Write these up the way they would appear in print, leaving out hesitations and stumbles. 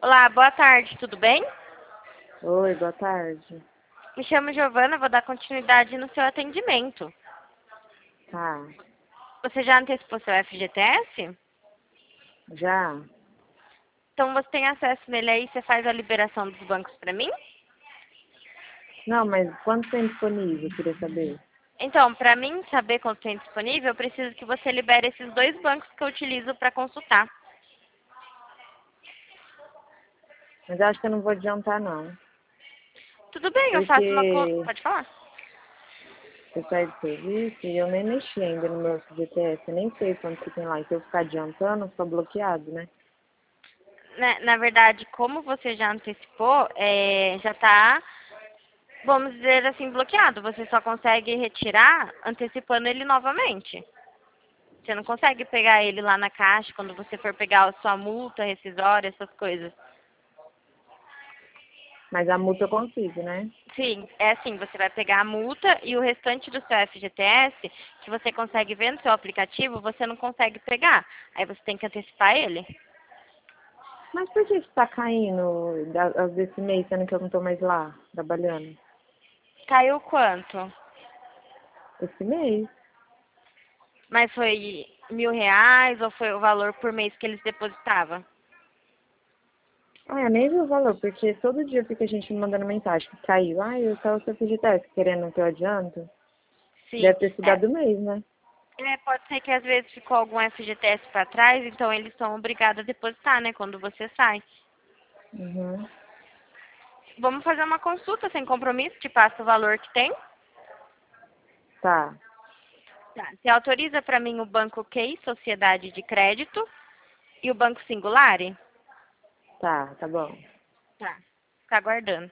Olá, boa tarde, tudo bem? Oi, boa tarde. Me chamo Giovana, vou dar continuidade no seu atendimento. Tá, Você já antecipou seu FGTS? já? Então você tem acesso nele aí, você faz a liberação dos bancos para mim? Não, mas quanto tem disponível? Queria saber. Então, para mim saber quanto tem disponível, eu preciso que você libere esses dois bancos que eu utilizo para consultar. Mas eu acho que eu não vou adiantar, não. Tudo bem, eu faço uma... Porque Pode falar. eu saí do serviço e eu nem mexi ainda no meu FGTS. Eu nem sei quanto que tem lá. E se eu ficar adiantando, fica bloqueado, né? Na verdade, como você já antecipou, já está, vamos dizer assim, bloqueado. Você só consegue retirar antecipando ele novamente. Você não consegue pegar ele lá na caixa quando você for pegar a sua multa rescisória, essas coisas. Mas a multa eu consigo, né? Sim, é assim, você vai pegar a multa e o restante do seu FGTS, que você consegue ver no seu aplicativo, você não consegue pegar. Aí você tem que antecipar ele. Mas por que está caindo desse mês, sendo que eu não tô mais lá, trabalhando? Caiu quanto? Esse mês? Mas foi R$ 1.000 ou foi o valor por mês que eles depositavam? Ah, eu nem vi o valor, porque todo dia fica a gente me mandando mensagem que caiu. Ah, eu só o seu FGTS, querendo que eu adianto. Sim. Deve ter sido a do mês, né? Pode ser que às vezes ficou algum FGTS para trás, então eles são obrigados a depositar, né, quando você sai. Uhum. Vamos fazer uma consulta sem compromisso, te passa o valor que tem. Tá, Tá. Você autoriza para mim o Banco QI, Sociedade de Crédito, e o Banco Singulare? tá bom. Tá. Fica aguardando.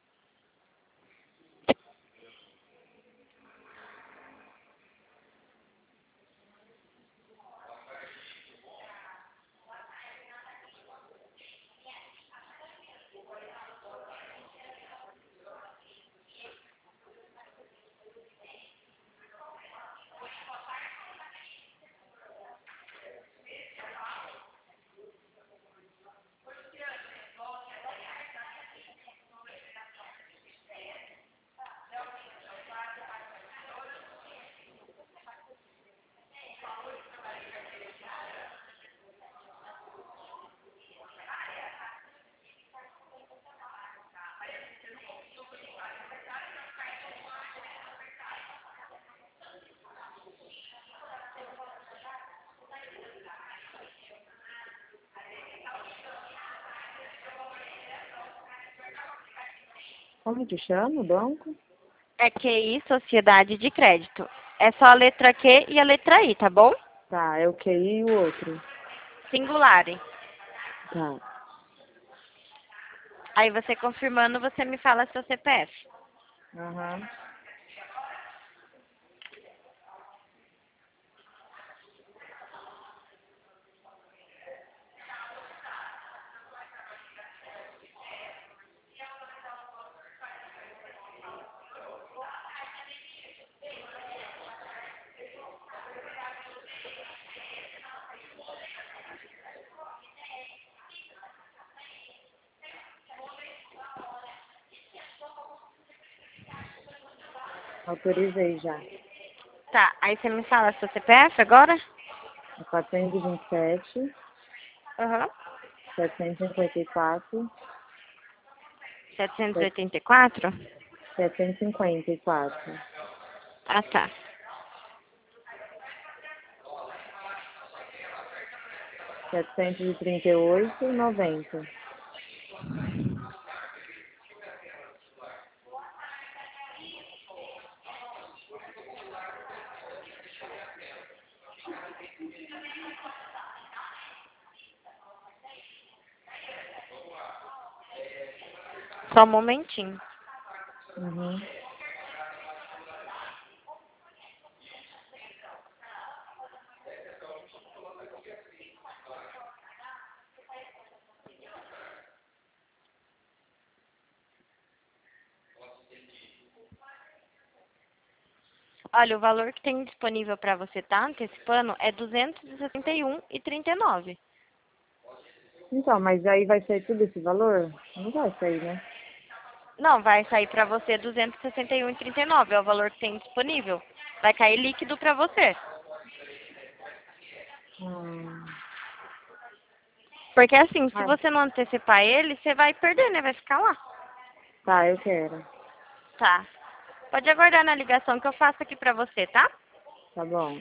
Como que chama o banco? É QI, Sociedade de Crédito. É só a letra Q e a letra I, tá bom? Tá, é o QI e o outro. Singulare. Tá. Aí você confirmando, você me fala seu CPF. Aham. Autorizei já. Tá, aí você me fala seu CPF agora? É 427, Aham. 754, 784? 754, Ah, tá. 738, 90. Só um momentinho. Uhum. Olha, o valor que tem disponível para você estar antecipando é 261,39. Então, mas aí vai sair tudo esse valor? Não vai sair, né? Não, vai sair pra você 261,39, é o valor que tem disponível. Vai cair líquido pra você. Hum. Porque assim, se Ah, você não antecipar ele, você vai perder, né? Vai ficar lá. tá, eu quero. Tá. Pode aguardar na ligação que eu faço aqui pra você, tá? Tá bom.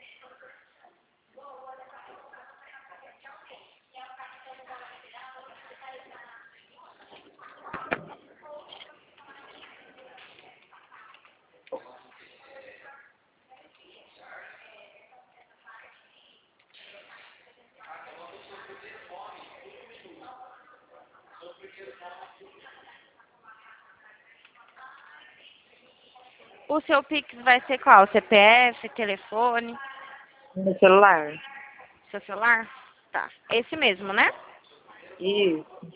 O seu Pix vai ser qual? CPF, telefone, No celular? seu celular? Tá. Esse mesmo, né? Isso.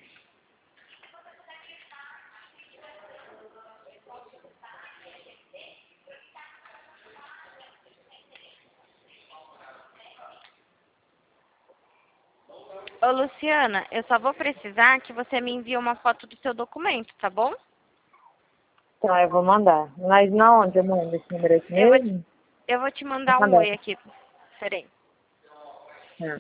Ô, Luciana, eu só vou precisar que você me envie uma foto do seu documento, tá bom? Tá, eu vou mandar. Mas na onde eu mando? Esse número aqui Eu vou, mesmo? eu vou te Vou mandar um mandar. oi aqui. Peraí. Tá.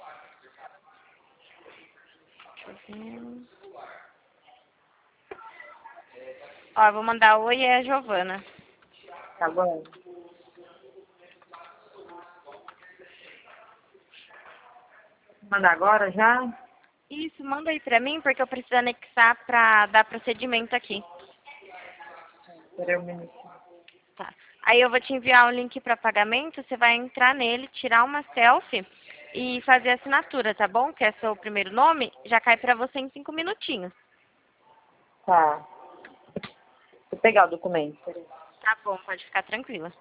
Ó, eu vou mandar oi é a Giovana. Tá bom. Manda agora já? Isso, manda aí pra mim, porque eu preciso anexar pra dar procedimento aqui. Espera um minuto. Tá. Aí eu vou te enviar o link para pagamento, você vai entrar nele, tirar uma selfie e fazer a assinatura, tá bom? Que é seu primeiro nome, já cai para você em 5 minutinhos. Tá. Vou pegar o documento. Tá bom, pode ficar tranquila.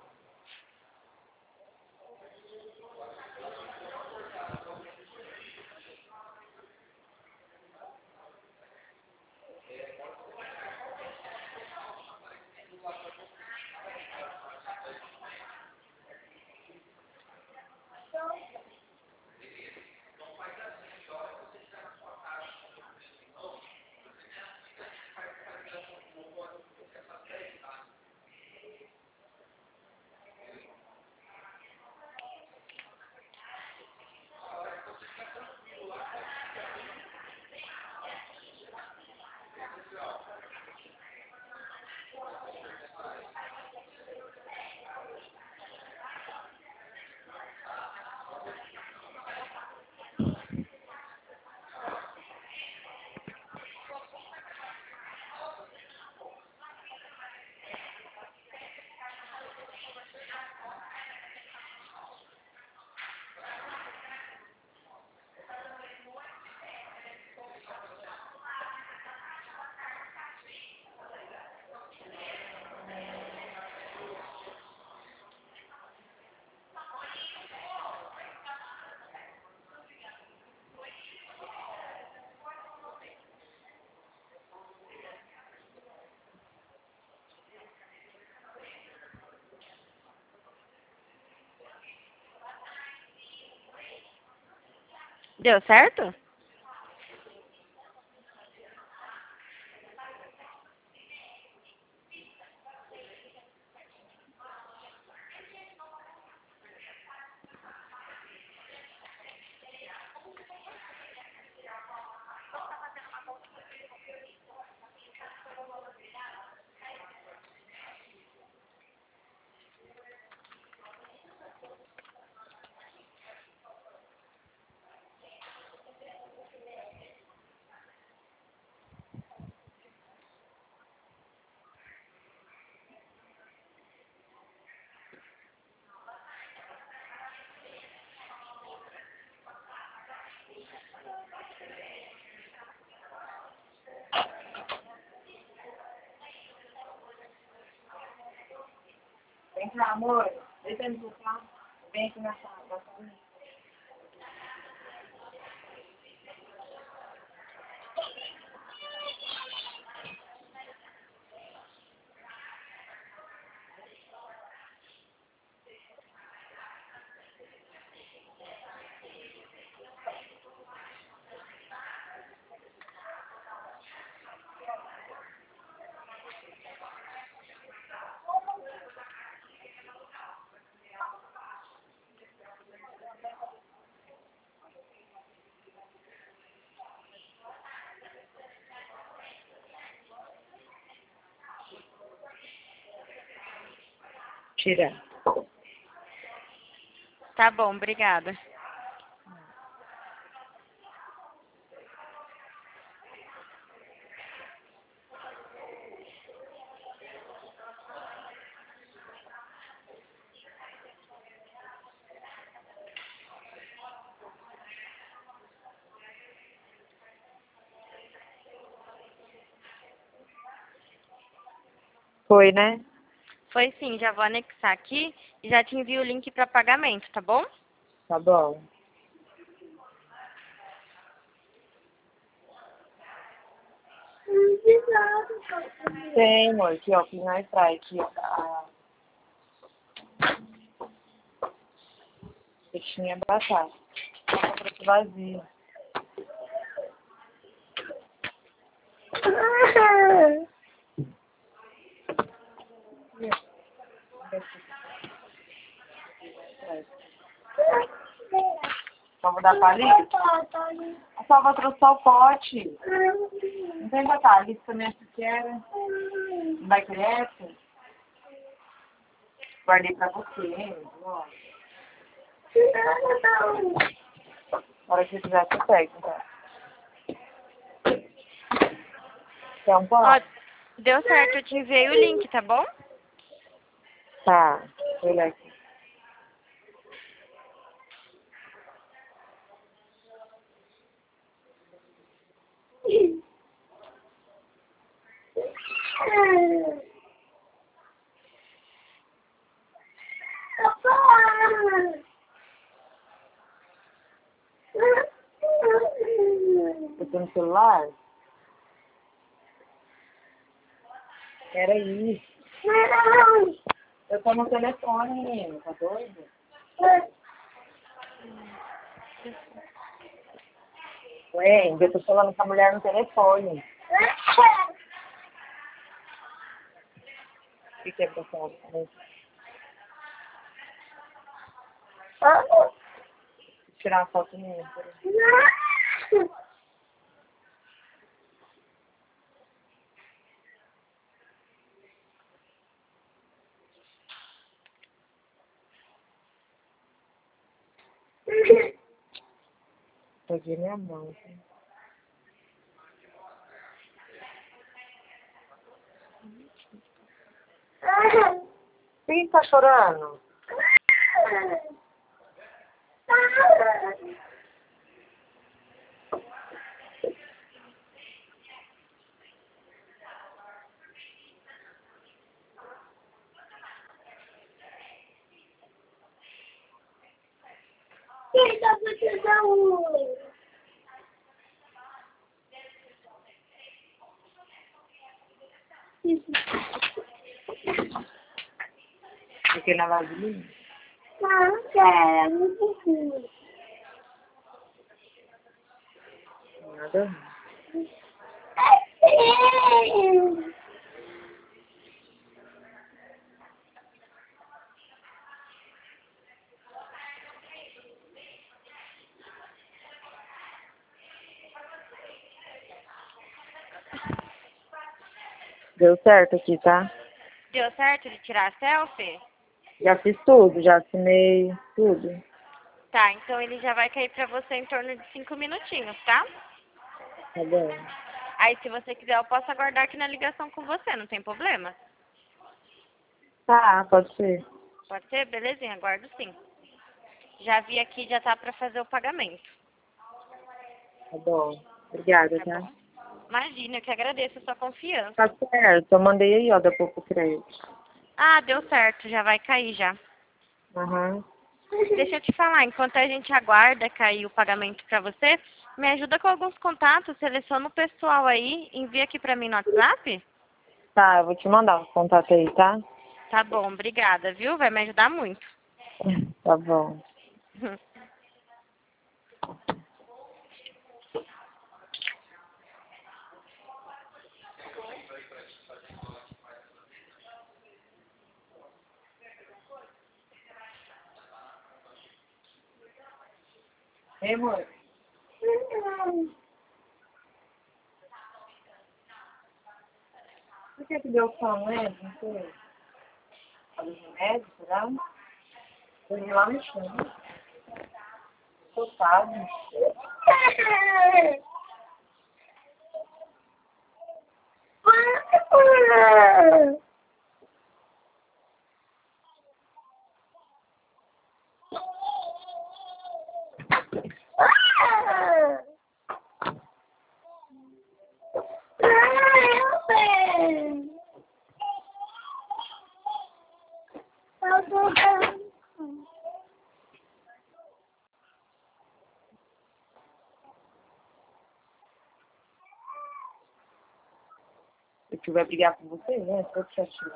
Deu certo? Vem cá, amor. Deixa eu buscar. Vem aqui na sala. tirar. Tá bom, obrigada. Foi, né? Foi sim, já vou anexar aqui e já te envio o link para pagamento, tá bom? Tá bom. Tem, amor. Aqui, ó. Fiz na airfryer aqui, ó. Peixinho é batata. Prato vazio. Só vou dar palito? A Salva trouxe só o pote. Não tem palito também, acho que era. Não vai querer essa? Guardei pra você, ó. Na hora que você quiser, você pega, então. Quer um pão? Ó, deu certo, eu te enviei o link, tá bom? Tá. Deixa eu olhar aqui. Você tem no celular? Peraí. Eu tô no telefone, menino. Tá doido? Ué, eu tô falando com a mulher no telefone. O que é pra falar? Tirar uma foto minha. Peguei minha mão. Por que tá chorando? Fiquei na vasilhinha? Não, quero, muito ruim. Nada. Deu certo aqui, tá? Deu certo de tirar a selfie? Já fiz tudo, já assinei tudo. Tá, então ele já vai cair pra você em torno de 5 minutinhos, tá? Tá bom. Aí se você quiser eu posso aguardar aqui na ligação com você, não tem problema? Tá, pode ser. Pode ser? Belezinha, aguardo sim. Já vi aqui, já tá pra fazer o pagamento. Tá bom. Obrigada, Tá tá? bom? Imagina, eu que agradeço a sua confiança. Tá certo. Eu mandei aí, ó, da pouco crédito. Ah, deu certo, já vai cair já. Aham. Deixa eu te falar, enquanto a gente aguarda cair o pagamento pra você, me ajuda com alguns contatos, seleciona o pessoal aí, envia aqui pra mim no WhatsApp? Tá, eu vou te mandar o contato aí, tá? Tá bom, obrigada, viu? Vai me ajudar muito. Tá bom. Ei, amor. Por que deu som, né? Não sei. Fazer remédio, será? Dormi lá no chão. Soltado. O tio vai brigar com você, né? Todo chatinho.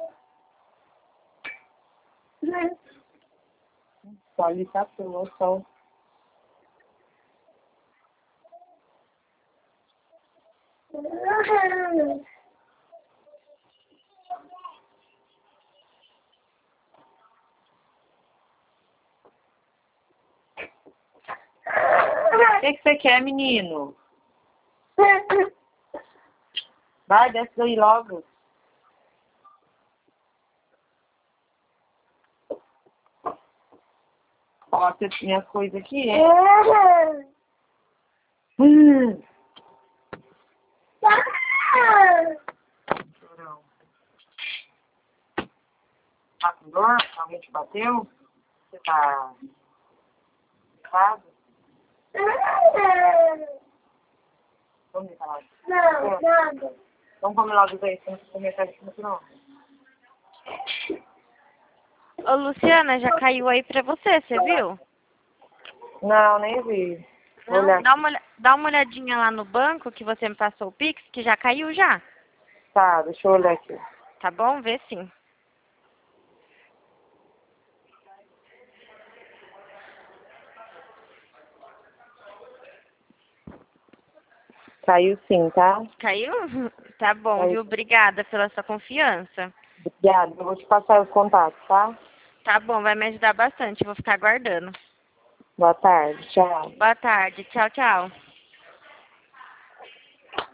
Só ali tá pelo sol. O que você quer, menino? Vai, desce daí logo. Ó, tem minhas coisas aqui, é? Chorão. Tá com dor? Alguém te bateu? Você tá cansado? Vamos deitar lá. Não, nada. Vamos comer logo isso aí, você não precisa comer até de cima, não. Ô, Luciana, já caiu aí pra você viu? Não, nem vi. Vou Não, olhar. dá uma olhadinha lá no banco que você me passou o Pix, que já caiu já. Tá, deixa eu olhar aqui. Tá bom? Vê sim. Caiu sim, tá? Caiu? Tá bom, Caiu. viu? Obrigada pela sua confiança. Obrigada, eu vou te passar os contatos, tá? Tá bom, vai me ajudar bastante. Vou ficar aguardando. Boa tarde, tchau. Boa tarde. Tchau, tchau.